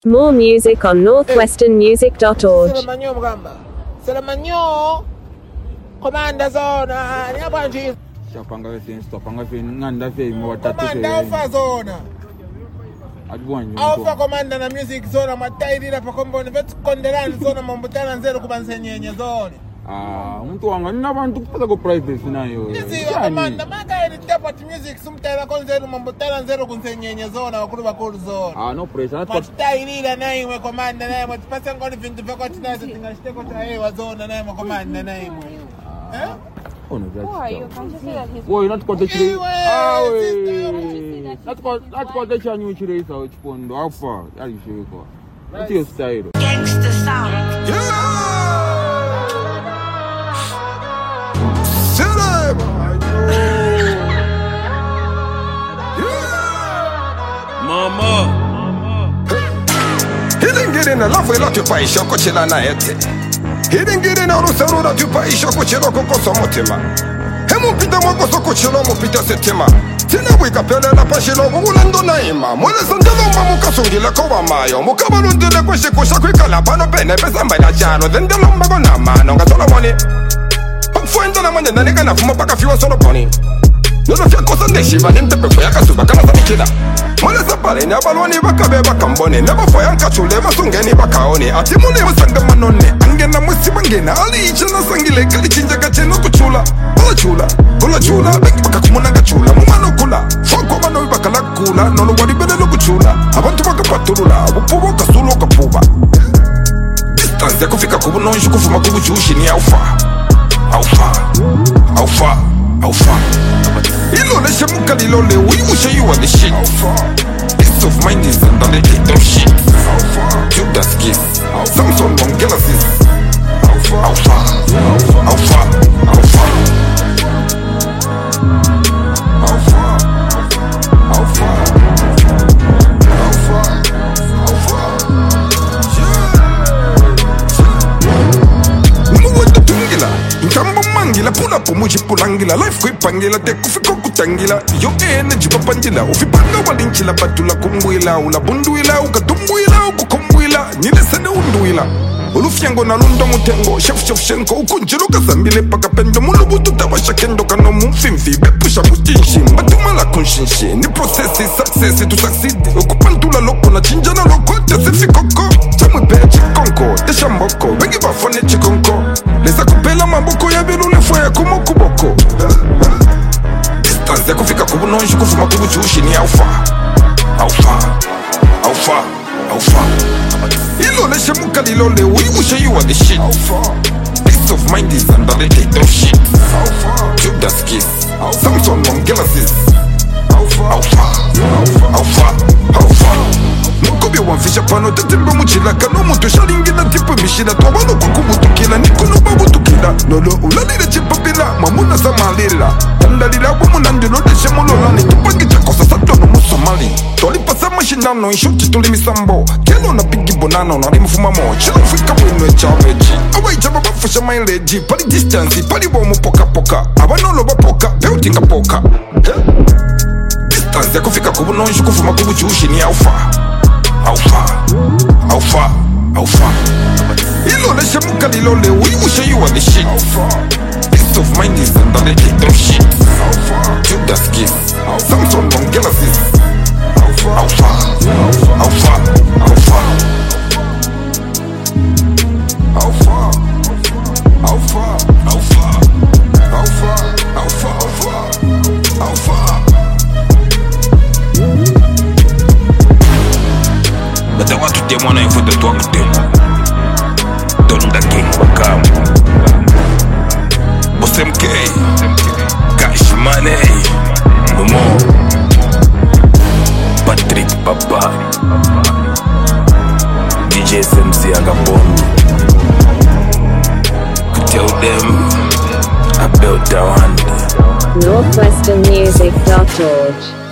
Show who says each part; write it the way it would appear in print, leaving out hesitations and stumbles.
Speaker 1: More music on northwesternmusic.org.
Speaker 2: Selamanyo Commander Zona Nyabanji
Speaker 3: Chapanga stopanga nganda fe mo watatu fe
Speaker 2: Commander Alpha Zona
Speaker 3: Adwanyu
Speaker 2: Alpha Commander na Music Zona matairira pakombo vet konderani zona mambutana nzero kubansenyenye zona
Speaker 3: mtu wanga nabantu kupata ko privacy nayo
Speaker 2: Nisi Commander maka ni deputy music sumtera konzero mambutana nzero kunsenyenye zona wakuru bakuru zona
Speaker 3: no pressure
Speaker 2: matairira naye mwe Commander naye mwe tipasa ngoni vintu vako tinazo tingashiteko cha hewa zona naye mwe Commander naye mwe
Speaker 3: Oh no, that's
Speaker 4: Why? You can't just say that he's...
Speaker 3: Boy, you're not got the chile.
Speaker 2: Not
Speaker 3: got the chance to race out Pondo. How far? Are you sure? What's your style?
Speaker 5: Gangsta sound.
Speaker 6: Mama. He didn't get in a love with you by Shokochila Naete. He didn't get in a Rusarura to buy Shokochilo Kosomotima. Hemupita Mokosokochilo Mopita Setima. Tina Wikapella Pashilo, Mulando Naima, Molasandalo Mamukasungi La Kova Mayo, Mukabalun de la Kwashikoshaka Lapano Bene, Besamba Chano, then the Lombagona Man, on Gasolomoni. Find the man and the nigga from a pack of you solo pony. No, no, cosa de Shiva, him the Pekaka, Kanakida. Molesa Pali, never only Bakabe Bakamboni, never for Yankachu, never Sungani Bakaoni, Atimone was Sangamanone, Angena Musibangena, Ali Chana Sangile, Kalichinja Kacheno Kuchula, Kula Chula, Bakakumana Chula, Mumano Kula, Fokomano Bakalakula, no nobody better look Chula. I want to work a patula, Upuba Kasulo Kapuba. Distance, the Kofika Kubuno, Shukufuma Kubuchushi, How far? You know the Shamuka Lole, we will show you what the shit. Peace of mind is under the kingdom shit. Judas kiss, Samson from Galaxies. How far? Mangila pula pumuji pulangila life kuipangila tekufiko kutangila yo energy papangila ufipanga walinchila batula kumbuila ula bunduila ukatumbuila ukukumbuila nilesene unduila ulufyango na lundo mutengo chef shenko ukunjilo kasambile paka pendo mulubutu tawasha kendo kano mumfimfi bepusha mutinshi matumala kunshinshi ni processi success to succeed ukupantula loko na chinjana loko tesifi koko chamwe pechi konko teshamboko bengi bafone chikonko lesa kupela maboko ya bilule foya kumokuboko distance ya kufika kubunonji kufuma kubuchushi ni how far Ilo le shemuka lilole, we will show you what the shit. Peace of mind is under the kingdom shit. Judas kiss, Samson from Galaxies. How far? Mukobi wanfisha pano tetembe muchila kano mutu sharingina tipe mishila twabano kukubutukila nikono babutukila nolo ulalile chipapila mamuna samalila tandalila wamunandilo deshe mulolani tupangi chakosa satono musomali tolipasa mashinano inshuti tulimisambo kelo na pigi bonano na rimufumamo chilo fika wino echameji awa ichaba bafusha maileji pali distance pali bomu poka abanolo bapoka peutinga poka distance ya kufika kubunonji kufuma kubuchushi ni how far? Ilo le shemuka lilole, we will show you what the shit. Peace of mind is under the kingdom shit. Judas kiss, Samson from Galaxies. How far? But I want to take one for the talk to them. Don't the king become Boss MK, Cash Money, Momo, Patrick Papa, DJ SMC Agabon. Could tell them I built down
Speaker 1: northwesternmusic.org.